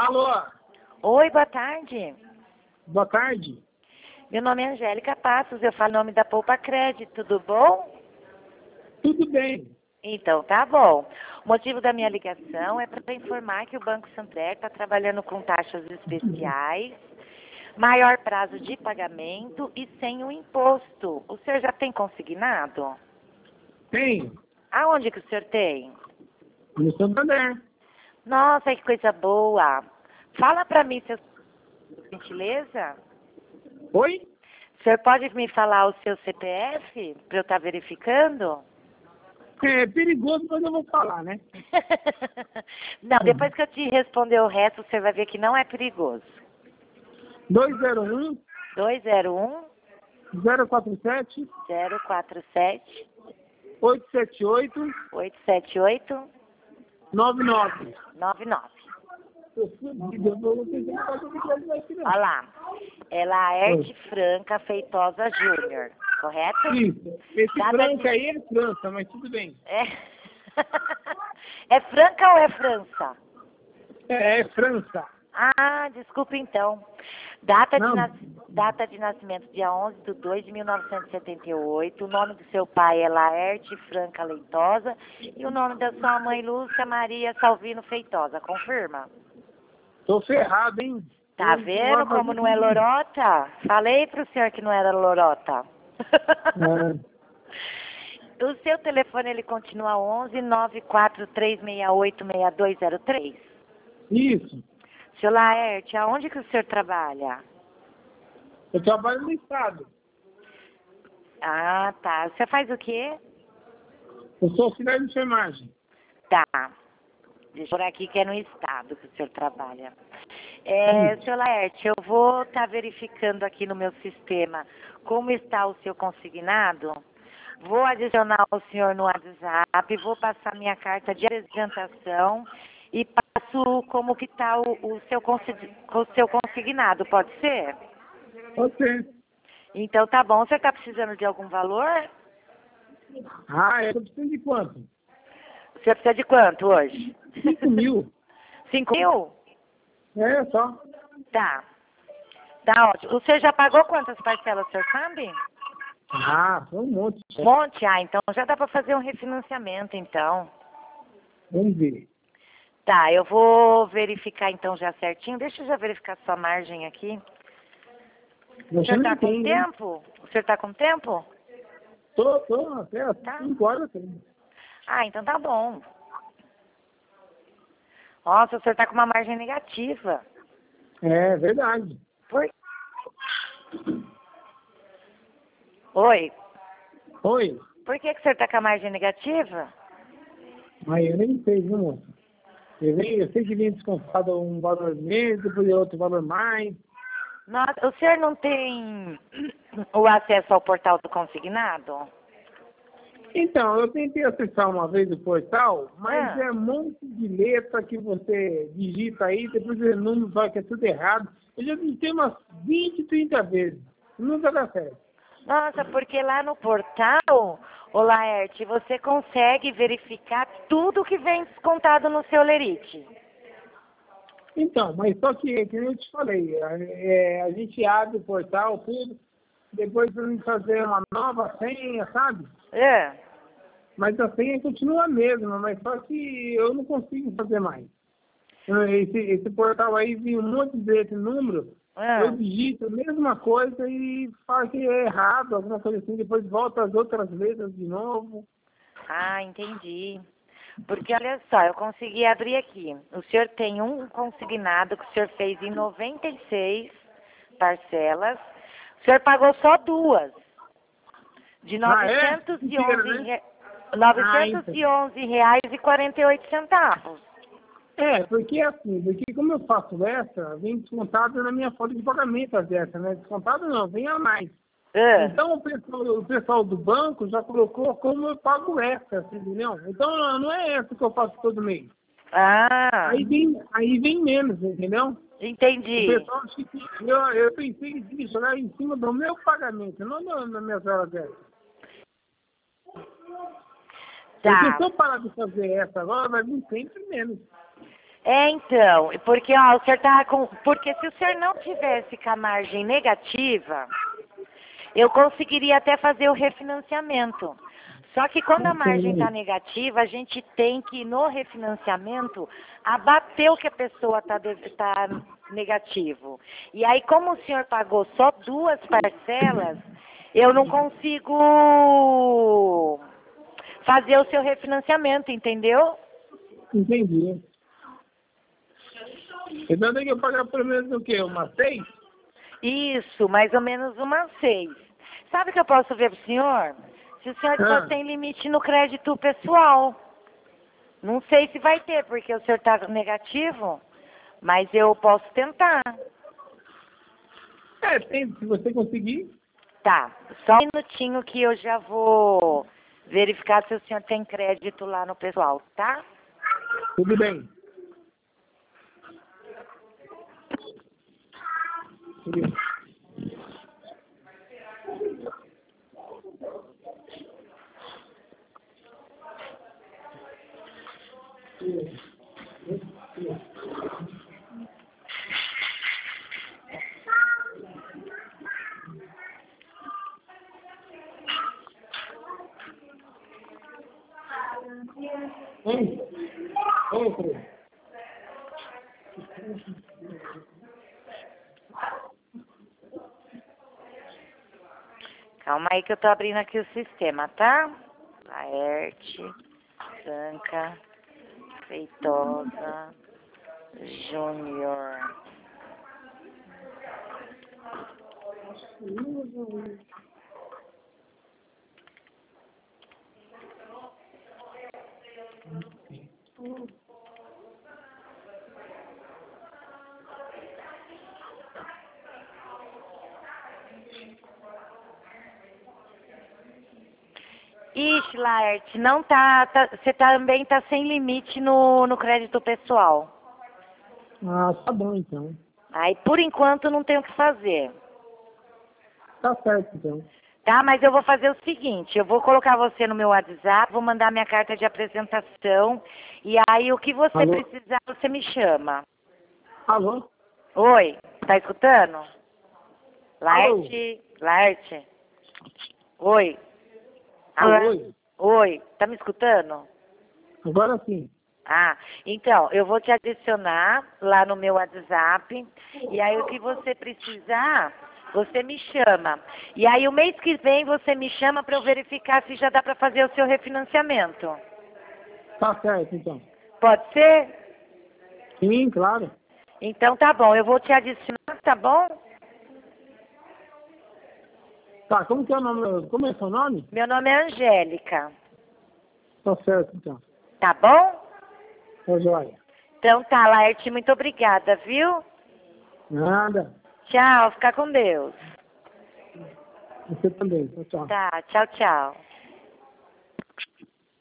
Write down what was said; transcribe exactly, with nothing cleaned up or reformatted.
Alô, Oi, boa tarde. boa tarde. Meu nome é Angélica Passos, eu falo em nome da Poupa Crédito, tudo bom? Tudo bem? Então, tá bom. O motivo da minha ligação é para informar que o Banco Santander está trabalhando com taxas especiais, maior prazo de pagamento e sem o imposto. O senhor já tem consignado? Tem. Aonde que o senhor tem? No Santander. Nossa, que coisa boa. Fala para mim, seu gentileza. Oi? O senhor pode me falar o seu C P F para eu estar verificando? É perigoso, mas eu vou falar, né? Não, depois que eu te responder o resto, você vai ver que não é perigoso. dois zero um, dois zero um, zero quatro sete, zero quatro sete, oito sete oito, oito sete oito, nove nove. nove nove. Eu fudido, eu vou ter que fazer o que vai aqui, não. Olha lá. É Laerte Franca Feitosa Júnior, correto? Isso. Esse Data Franca de- aí é França, mas tudo bem. É... é Franca ou é França? É, é França. Ah, desculpa então. Data de, Não. nas... Data de nascimento, dia onze de dois de mil novecentos e setenta e oito. O nome do seu pai é Laerte Franca Leitosa. E o nome da sua mãe, Lúcia Maria Salvino Feitosa. Confirma? Tô ferrado, hein? Tá Eu- vendo vai como fazer não é tudo. lorota? Falei pro senhor que não era lorota. É. O seu telefone, ele continua onze nove quatro três seis oito seis dois zero três? Isso. Seu Laerte, aonde que o senhor trabalha? Eu trabalho no estado. Ah, tá. Você faz o quê? Eu sou auxiliar de enfermagem. Tá. Deixa eu por aqui que é no estado que o senhor trabalha. É, Isso. seu Laerte, eu vou estar verificando aqui no meu sistema como está o seu consignado. Vou adicionar o senhor no WhatsApp, vou passar minha carta de apresentação e passo como que está o, o, seu, consi- o seu consignado, pode ser? Pode ser. Então tá bom. Você está precisando de algum valor? Ah, eu tô precisando de quanto? Você precisa de quanto hoje? Cinco mil. Cinco mil? É, só. Tá. Tá ótimo. Você já pagou quantas parcelas, o senhor sabe? Ah, foi um monte. Um monte? Ah, então já dá para fazer um refinanciamento, então. Vamos ver. Tá, eu vou verificar então já certinho. Deixa eu já verificar sua margem aqui. O Você senhor tá não com tem, né? tempo? O senhor tá com tempo? Tô, tô, até Tá. cinco horas eu tenho. Ah, então tá bom. Nossa, o senhor tá com uma margem negativa. É verdade. Por... Oi, Oi. por que, que o senhor tá com a margem negativa? Mas eu nem sei, viu, moça? Eu, vem, eu sei que vem descontado um valor menos, depois outro valor mais. Nossa, o senhor não tem o acesso ao portal do consignado? Então, eu tentei acessar uma vez o portal, mas Ah. é um monte de letra que você digita aí, depois o número fala que é tudo errado. Eu já digitei umas vinte, trinta vezes. Nunca dá certo. Nossa, porque lá no portal, ô Laerte, você consegue verificar tudo que vem descontado no seu lerite. Então, mas só que, que eu te falei, a, é, a gente abre o portal, tudo, depois vamos fazer uma nova senha, sabe? É. Mas a senha continua a mesma, mas só que eu não consigo fazer mais. Esse, esse portal aí vem um monte desse número, Ah. eu digito a mesma coisa e falo que é errado, alguma coisa assim, depois volta as outras letras de novo. Ah, entendi. Porque olha só, eu consegui abrir aqui. O senhor tem um consignado que o senhor fez em noventa e seis parcelas. O senhor pagou só duas. De Ah, é? novecentos e Inteira, onze né? re- Ah, novecentos então. e onze reais e quarenta e oito centavos. É, porque assim, porque como eu faço essa, vem descontado na minha folha de pagamento as extras, né? Descontado não, vem a mais. Ah. Então o pessoal, o pessoal do banco já colocou como eu pago extra, assim, entendeu? Então não é essa que eu faço todo mês. Ah, Aí vem, aí vem menos, entendeu? O entendi. pessoal acha que eu, eu pensei que tinha que jogar em cima do meu pagamento, não na- nas minhas horas extras. Porque Tá. se eu parar de fazer essa agora, vai vir sempre menos. É, então, porque ó, o senhor tá com. Porque se o senhor não tivesse com a margem negativa, eu conseguiria até fazer o refinanciamento. Só que quando a margem está negativa, a gente tem que, no refinanciamento, abater o que a pessoa está tá negativo. E aí, como o senhor pagou só duas parcelas, eu não consigo fazer o seu refinanciamento, entendeu? Entendi. Então tem que pagar pelo menos o quê? Umas seis? Isso, mais ou menos umas seis. Sabe o que eu posso ver para o senhor? Se o senhor Ah. só tem limite no crédito pessoal. Não sei se vai ter, porque o senhor está negativo, mas eu posso tentar. É, tem, se você conseguir. Tá, só um minutinho que eu já vou verificar se o senhor tem crédito lá no pessoal, tá? Tudo bem. Tudo bem. Oi? Oi, Fred. Calma aí que eu tô abrindo aqui o sistema, tá? Laerte, Franca, Feitosa, Júnior. Ixi, Laerte, não tá, tá, você também tá sem limite no, no crédito pessoal. Ah, tá bom então. Aí, por enquanto, não tem o que fazer. Tá certo então. Tá, mas eu vou fazer o seguinte, eu vou colocar você no meu WhatsApp, vou mandar minha carta de apresentação, e aí o que você Alô? precisar, você me chama. Alô? Oi, tá escutando? Laerte, Laerte. Oi. Alô? Oi. Oi, tá me escutando? Agora sim. Ah, então, eu vou te adicionar lá no meu WhatsApp, e aí o que você precisar, você me chama. E aí o mês que vem você me chama para eu verificar se já dá para fazer o seu refinanciamento. Tá certo então. Pode ser? Sim, claro. Então tá bom, eu vou te adicionar, tá bom? Tá, como que é o nome? Como é seu nome? Meu nome é Angélica. Tá certo então. Tá bom? Tá joia. Então tá, Laerte, muito obrigada, viu? Nada. Tchau, fica com Deus. Você também. Tchau, tchau. Tá, tchau, tchau.